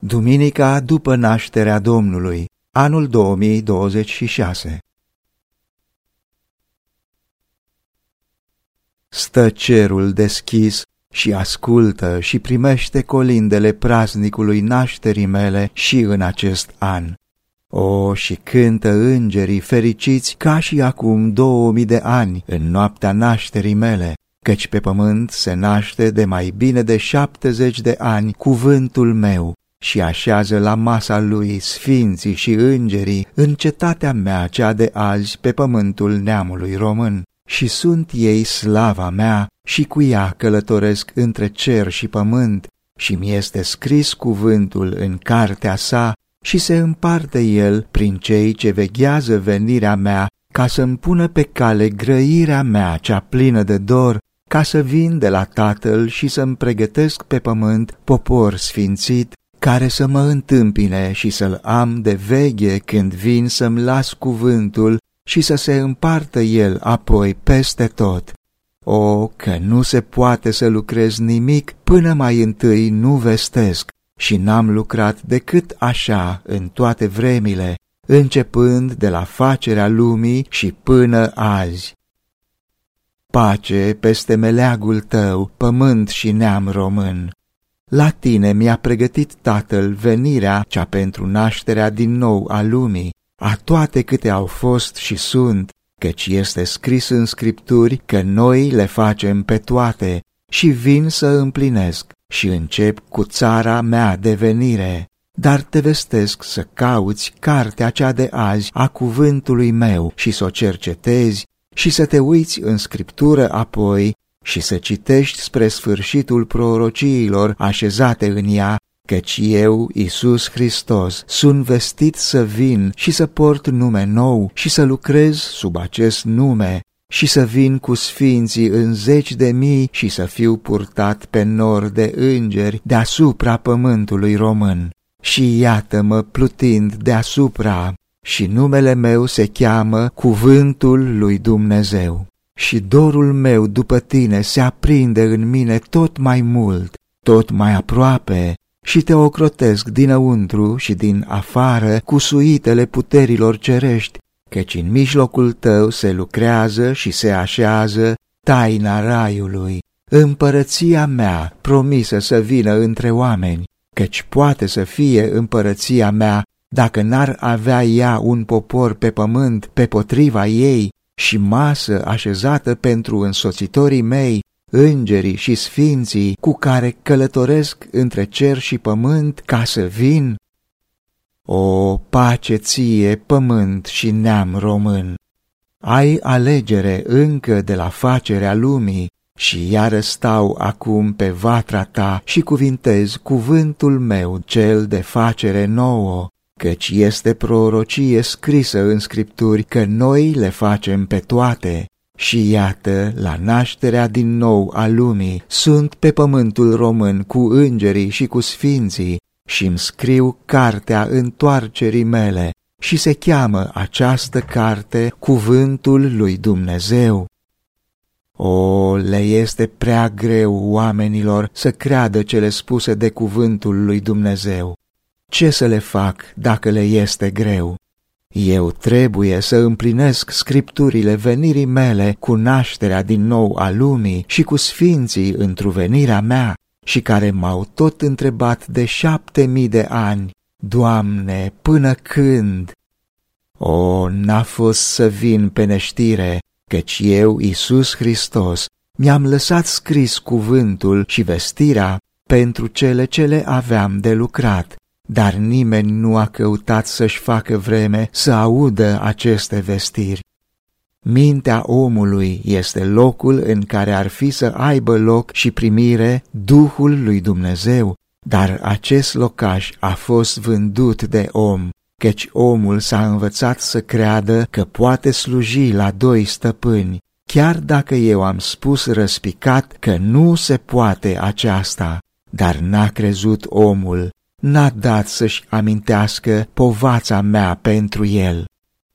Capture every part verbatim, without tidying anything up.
Duminica după nașterea Domnului, anul două mii douăzeci și șase. Stă cerul deschis și ascultă și primește colindele praznicului nașterii mele și în acest an. O, și cântă îngerii fericiți ca și acum două mii de ani în noaptea nașterii mele, căci pe pământ se naște de mai bine de șaptezeci de ani cuvântul meu și așează la masa lui sfinții și îngerii în cetatea mea cea de azi pe pământul neamului român. Și sunt ei slava mea și cu ea călătoresc între cer și pământ și mi este scris cuvântul în cartea sa și se împarte el prin cei ce veghează venirea mea ca să-mi pună pe cale grăirea mea cea plină de dor, ca să vin de la Tatăl și să-mi pregătesc pe pământ popor sfințit, care să mă întâmpine și să-l am de veghe când vin să-mi las cuvântul și să se împartă el apoi peste tot. O, că nu se poate să lucrez nimic până mai întâi nu vestesc, și n-am lucrat decât așa în toate vremile, începând de la facerea lumii și până azi. Pace peste meleagul tău, pământ și neam român. La tine mi-a pregătit Tatăl venirea cea pentru nașterea din nou a lumii, a toate câte au fost și sunt, căci este scris în Scripturi că noi le facem pe toate și vin să împlinesc și încep cu țara mea de venire. Dar te vestesc să cauți cartea cea de azi a cuvântului meu și să o cercetezi și să te uiți în Scriptură apoi și să citești spre sfârșitul prorociilor așezate în ea, căci eu, Iisus Hristos, sunt vestit să vin și să port nume nou și să lucrez sub acest nume și să vin cu sfinții în zeci de mii și să fiu purtat pe nor de îngeri deasupra pământului român. Și iată-mă plutind deasupra și numele meu se cheamă Cuvântul lui Dumnezeu. Și dorul meu după tine se aprinde în mine tot mai mult, tot mai aproape, și te ocrotesc dinăuntru și din afară cu suitele puterilor cerești, căci în mijlocul tău se lucrează și se așează taina raiului, împărăția mea promisă să vină între oameni, căci poate să fie împărăția mea dacă n-ar avea ea un popor pe pământ pe potriva ei și masă așezată pentru însoțitorii mei, îngerii și sfinții cu care călătoresc între cer și pământ ca să vin? O, pace ție, pământ și neam român! Ai alegere încă de la facerea lumii și iară stau acum pe vatra ta și cuvintez cuvântul meu cel de facere nouă, căci este prorocie scrisă în Scripturi că noi le facem pe toate. Și iată, la nașterea din nou a lumii, sunt pe pământul român cu îngerii și cu sfinții și-mi scriu cartea întoarcerii mele și se cheamă această carte Cuvântul lui Dumnezeu. O, le este prea greu oamenilor să creadă cele spuse de Cuvântul lui Dumnezeu. Ce să le fac dacă le este greu? Eu trebuie să împlinesc scripturile venirii mele cu nașterea din nou a lumii și cu sfinții întruvenirea mea și care m-au tot întrebat de șapte mii de ani, Doamne, până când? O, n-a fost să vin pe neștire, căci eu, Iisus Hristos, mi-am lăsat scris cuvântul și vestirea pentru cele ce le aveam de lucrat. Dar nimeni nu a căutat să-și facă vreme să audă aceste vestiri. Mintea omului este locul în care ar fi să aibă loc și primire Duhul lui Dumnezeu, dar acest locaș a fost vândut de om, căci omul s-a învățat să creadă că poate sluji la doi stăpâni, chiar dacă eu am spus răspicat că nu se poate aceasta, dar n-a crezut omul. N-a dat să-și amintească povața mea pentru el.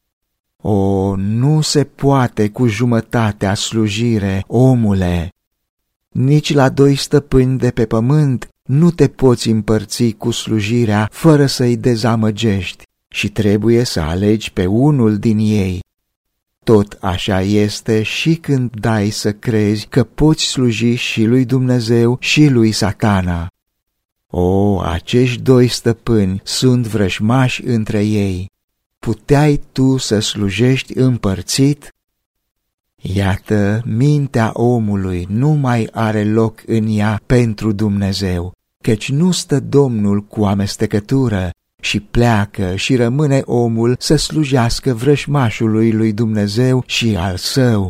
O, nu se poate cu jumătatea slujire, omule! Nici la doi stăpâni de pe pământ nu te poți împărți cu slujirea fără să-i dezamăgești și trebuie să alegi pe unul din ei. Tot așa este și când dai să crezi că poți sluji și lui Dumnezeu și lui Satana. O, acești doi stăpâni sunt vrăjmași între ei. Puteai tu să slujești împărțit? Iată, mintea omului nu mai are loc în ea pentru Dumnezeu, căci nu stă Domnul cu amestecătură și pleacă și rămâne omul să slujească vrăjmașului lui Dumnezeu și al său.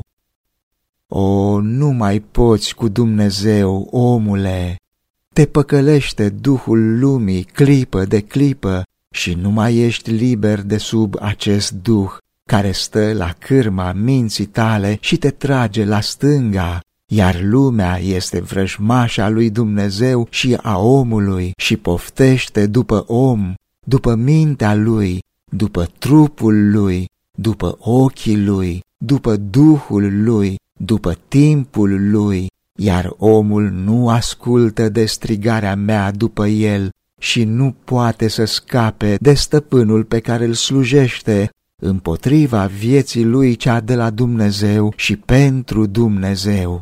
O, nu mai poți cu Dumnezeu, omule! Te păcălește duhul lumii clipă de clipă și nu mai ești liber de sub acest duh care stă la cârma minții tale și te trage la stânga, iar lumea este vrăjmașa lui Dumnezeu și a omului și poftește după om, după mintea lui, după trupul lui, după ochii lui, după duhul lui, după timpul lui, iar omul nu ascultă de strigarea mea după el și nu poate să scape de stăpânul pe care îl slujește, împotriva vieții lui cea de la Dumnezeu și pentru Dumnezeu.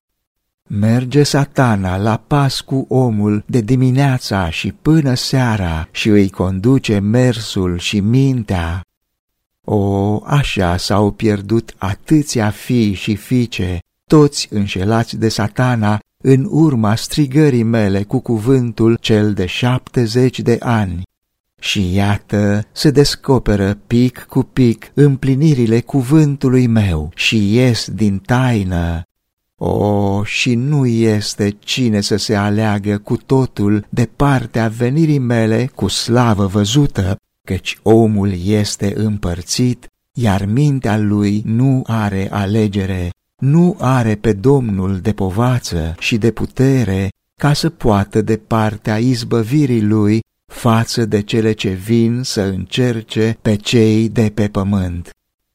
Merge Satana la pas cu omul de dimineața și până seara și îi conduce mersul și mintea. O, așa s-au pierdut atâția fii și fiice, toți înșelați de Satana în urma strigării mele cu cuvântul cel de șaptezeci de ani. Și iată, se descoperă pic cu pic împlinirile cuvântului meu și ies din taină. O, și nu este cine să se aleagă cu totul de partea venirii mele cu slavă văzută, căci omul este împărțit, iar mintea lui nu are alegere, nu are pe Domnul de povață și de putere ca să poată de partea izbăvirii lui față de cele ce vin să încerce pe cei de pe pământ.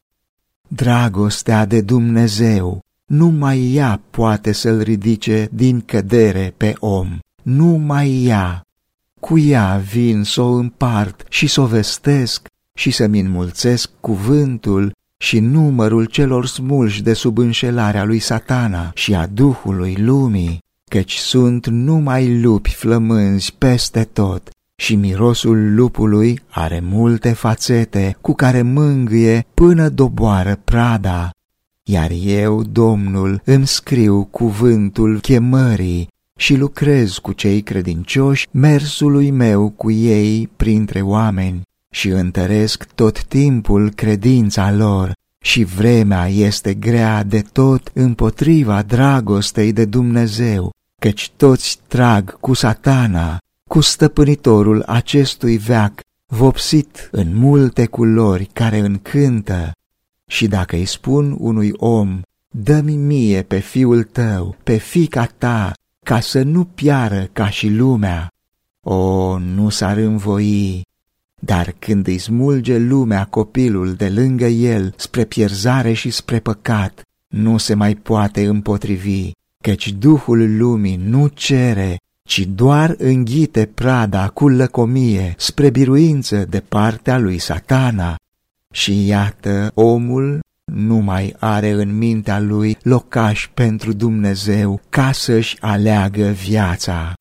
Dragostea de Dumnezeu, numai ea poate să-l ridice din cădere pe om, numai ea. Cu ea vin să o împart și să o vestesc și să-mi înmulțesc cuvântul și numărul celor smulși de sub înșelarea lui Satana și a duhului lumii, căci sunt numai lupi flămânzi peste tot și mirosul lupului are multe fațete cu care mângâie până doboară prada. Iar eu, Domnul, îmi scriu cuvântul chemării și lucrez cu cei credincioși mersului meu cu ei printre oameni și întăresc tot timpul credința lor și vremea este grea de tot împotriva dragostei de Dumnezeu, căci toți trag cu Satana, cu stăpânitorul acestui veac, vopsit în multe culori care încântă. Și dacă îi spun unui om, dă-mi mie pe fiul tău, pe fiica ta, ca să nu piară ca și lumea, o, nu s-ar învoi. Dar când îi smulge lumea copilul de lângă el spre pierzare și spre păcat, nu se mai poate împotrivi, căci duhul lumii nu cere, ci doar înghite prada cu lăcomie spre biruință de partea lui Satana. Și iată, omul nu mai are în mintea lui locaș pentru Dumnezeu ca să-și aleagă viața.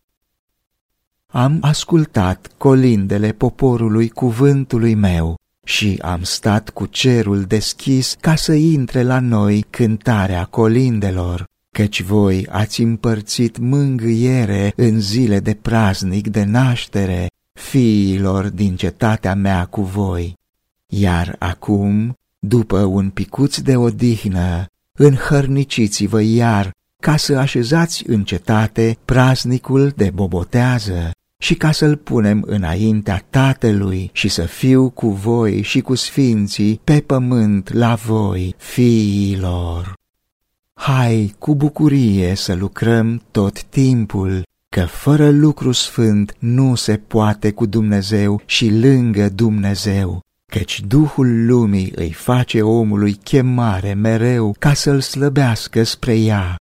Am ascultat colindele poporului cuvântului meu și am stat cu cerul deschis ca să intre la noi cântarea colindelor, căci voi ați împărțit mângâiere în zile de praznic de naștere fiilor din cetatea mea cu voi. Iar acum, după un picuț de odihnă, înhărniciți-vă iar ca să așezați în cetate praznicul de bobotează și ca să-l punem înaintea Tatălui și să fiu cu voi și cu sfinții pe pământ la voi, fiilor. Hai cu bucurie să lucrăm tot timpul, că fără lucru sfânt nu se poate cu Dumnezeu și lângă Dumnezeu, căci Duhul lumii îi face omului chemare mereu ca să-l slăbească spre ea.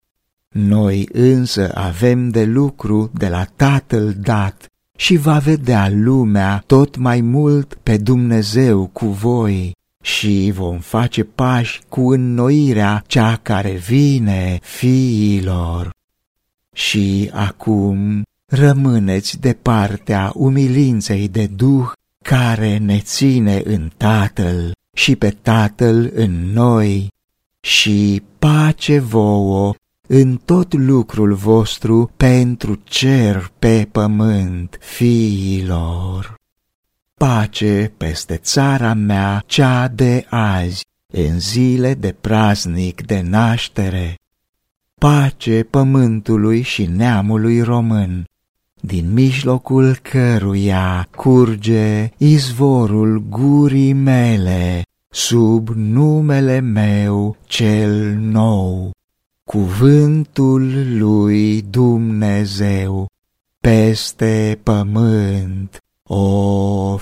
Noi însă avem de lucru de la Tatăl dat și va vedea lumea tot mai mult pe Dumnezeu cu voi și vom face pași cu înnoirea cea care vine, fiilor. Și acum rămâneți de partea umilinței de duh care ne ține în Tatăl și pe Tatăl în noi, și pace vouă în tot lucrul vostru pentru cer pe pământ, fiilor. Pace peste țara mea cea de azi, în zile de praznic de naștere. Pace pământului și neamului român, din mijlocul căruia curge izvorul gurii mele, sub numele meu cel nou, cuvântul lui Dumnezeu peste pământ, o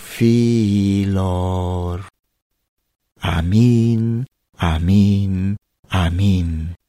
fiilor. Amin, amin, amin.